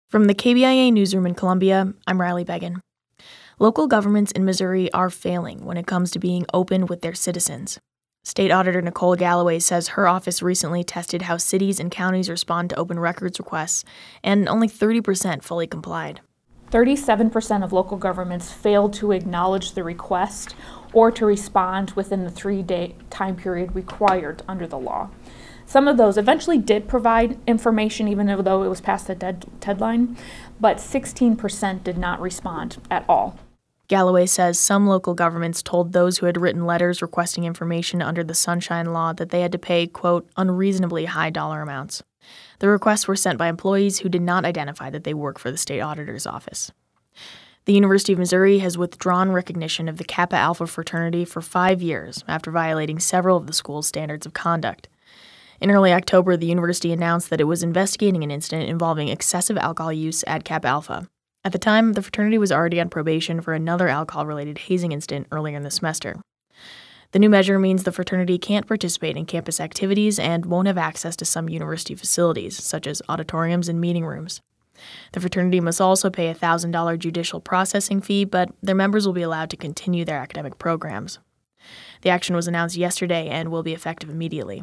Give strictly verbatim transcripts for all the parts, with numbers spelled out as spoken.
From the K B I A newsroom in Columbia, I'm Riley Beggin. Local governments in Missouri are failing when it comes to being open with their citizens. State Auditor Nicole Galloway says her office recently tested how cities and counties respond to open records requests, and only thirty percent fully complied. thirty-seven percent of local governments failed to acknowledge the request or to respond within the three-day time period required under the law. Some of those eventually did provide information even though it was past the dead- deadline, but sixteen percent did not respond at all. Galloway says some local governments told those who had written letters requesting information under the Sunshine Law that they had to pay, quote, unreasonably high dollar amounts. The requests were sent by employees who did not identify that they work for the state auditor's office. The University of Missouri has withdrawn recognition of the Kappa Alpha fraternity for five years after violating several of the school's standards of conduct. In early October, the university announced that it was investigating an incident involving excessive alcohol use at Kappa Alpha. At the time, the fraternity was already on probation for another alcohol-related hazing incident earlier in the semester. The new measure means the fraternity can't participate in campus activities and won't have access to some university facilities, such as auditoriums and meeting rooms. The fraternity must also pay a one thousand dollars judicial processing fee, but their members will be allowed to continue their academic programs. The action was announced yesterday and will be effective immediately.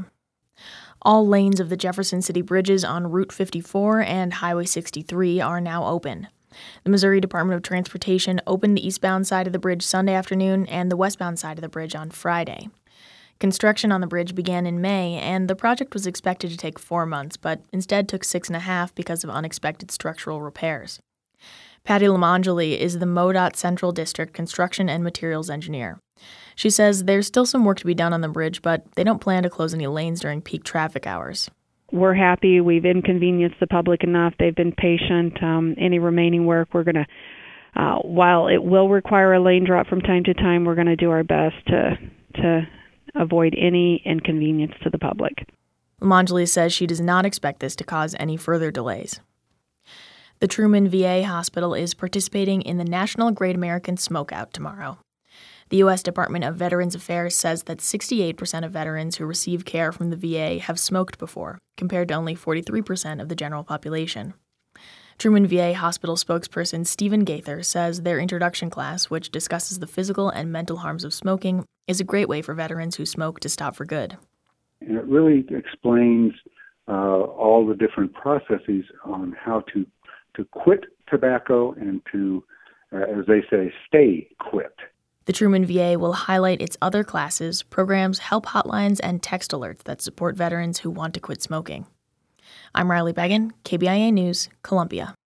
All lanes of the Jefferson City bridges on Route fifty-four and Highway sixty-three are now open. The Missouri Department of Transportation opened the eastbound side of the bridge Sunday afternoon and the westbound side of the bridge on Friday. Construction on the bridge began in May, and the project was expected to take four months, but instead took six and a half because of unexpected structural repairs. Patty Lamangeli is the MoDOT Central District Construction and Materials Engineer. She says there's still some work to be done on the bridge, but they don't plan to close any lanes during peak traffic hours. We're happy. We've inconvenienced the public enough. They've been patient. Um, any remaining work, we're going to, uh, while it will require a lane drop from time to time, we're going to do our best to to avoid any inconvenience to the public. Lamangeli says she does not expect this to cause any further delays. The Truman V A Hospital is participating in the National Great American Smokeout tomorrow. The U S Department of Veterans Affairs says that sixty-eight percent of veterans who receive care from the V A have smoked before, compared to only forty-three percent of the general population. Truman V A Hospital spokesperson Stephen Gaither says their introduction class, which discusses the physical and mental harms of smoking, is a great way for veterans who smoke to stop for good. And it really explains uh, all the different processes on how to, to quit tobacco and to, uh, as they say, stay quit. The Truman V A will highlight its other classes, programs, help hotlines, and text alerts that support veterans who want to quit smoking. I'm Riley Beggin, K B I A News, Columbia.